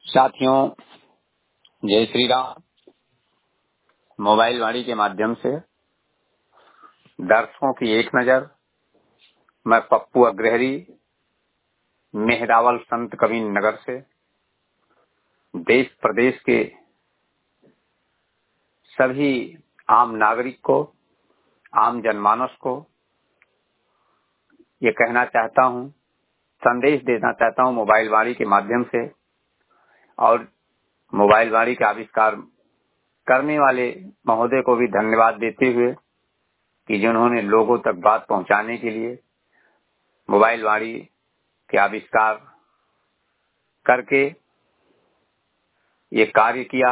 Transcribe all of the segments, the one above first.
साथियों, जय श्री राम। मोबाइल वाणी के माध्यम से दर्शकों की एक नजर। मैं पप्पू अग्रहरी, मेहरावल संत कबीर नगर से देश प्रदेश के सभी आम नागरिक को, आम जनमानस को ये कहना चाहता हूँ, संदेश देना चाहता हूँ मोबाइल वाणी के माध्यम से, और मोबाइल वाणी का आविष्कार करने वाले महोदय को भी धन्यवाद देते हुए कि जिन्होंने लोगों तक बात पहुंचाने के लिए मोबाइल वाणी के आविष्कार करके ये कार्य किया।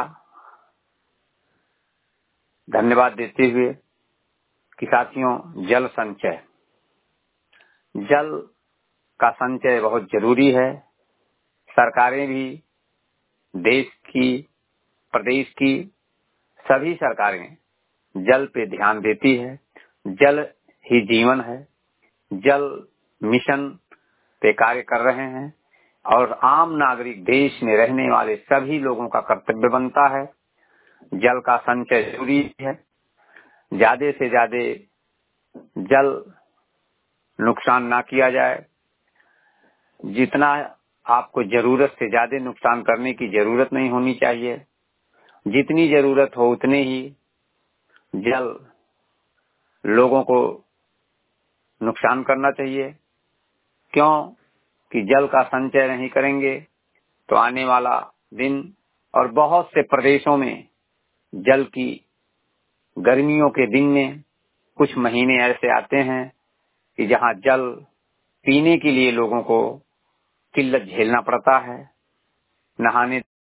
धन्यवाद देते हुए कि साथियों, जल संचय, जल का संचय बहुत जरूरी है। सरकारें भी, देश की, प्रदेश की सभी सरकारें जल पे ध्यान देती है। जल ही जीवन है। जल मिशन पे कार्य कर रहे हैं और आम नागरिक, देश में रहने वाले सभी लोगों का कर्तव्य बनता है। जल का संचय जरूरी है। ज्यादा से ज्यादा जल नुकसान ना किया जाए। जितना आपको जरूरत से ज्यादा नुकसान करने की जरूरत नहीं होनी चाहिए। जितनी जरूरत हो उतने ही जल लोगों को नुकसान करना चाहिए। क्यों कि जल का संचय नहीं करेंगे तो आने वाला दिन और बहुत से प्रदेशों में जल की, गर्मियों के दिन में कुछ महीने ऐसे आते हैं कि जहां जल पीने के लिए लोगों को किल्लत झेलना पड़ता है। नहाने